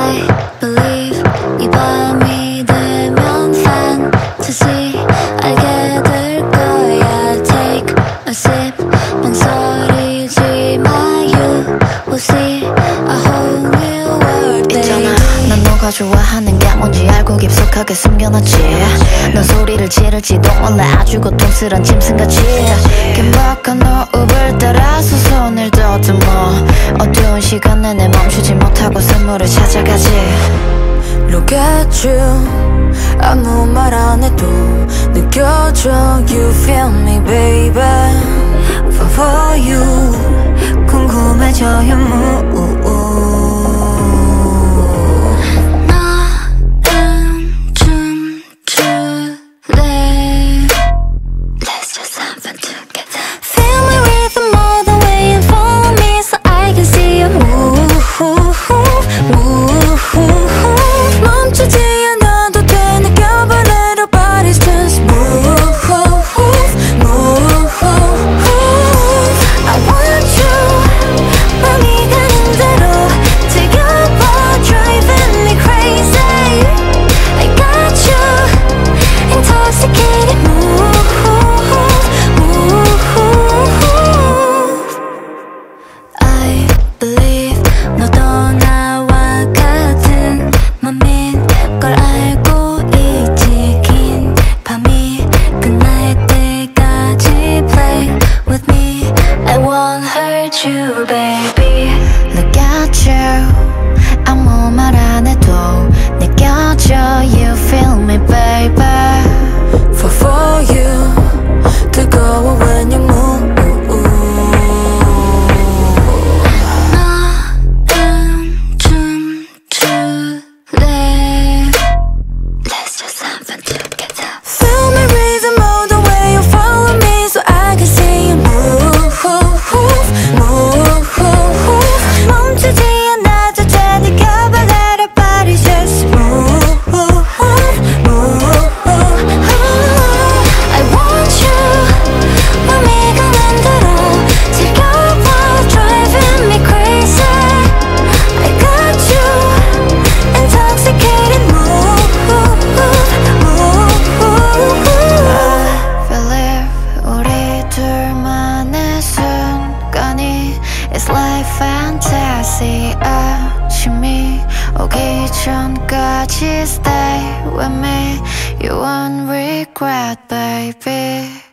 I believe 이 밤이 되면 fantasy 알게 될 거야. Take a sip 망설이지 마. You will see a whole new world. 있잖아, 난 너가 좋아하는 게 뭔지 알고 깊숙하게 숨겨놨지. 넌 소리를 지를지도 몰라 아주 고통스런 짐승같이. 긴박한 호흡을 따라서 손을 더듬어 어두운 시간 내내 멈추지 못하고 선물을 찾아가지. Look at you 아무 말 안 해도 느껴져. You feel me baby. For you 궁금해져 your move. Let's just have fun together. Feel my rhythm all the way and follow me so I can see you move. 멈추지 않아도 돼 느껴봐 let our bodies just move. I want you 맘이 가는 대로 즐겨봐 driving me crazy. I got you intoxicated move. I believe 너도 나와 같은 맘인 걸 알고 있지. 긴 밤이 끝날 때까지 play with me. I won't hurt you baby. Look at you 아무 말 안 해도 느껴져. You feel me baby. For you 뜨거워 when you move. Let's just have fun together. Feel my rhythm all the way you follow me so I can see you move. 멈추지 않아도 돼 느껴봐 let our bodies just move. I want you 맘이 가는 대로 즐겨봐 driving me crazy. I got you intoxicated move. Believe 우리 둘만의 순간이 It's like fantasy. 아침이 오기 전까지 stay with me. You won't regret baby.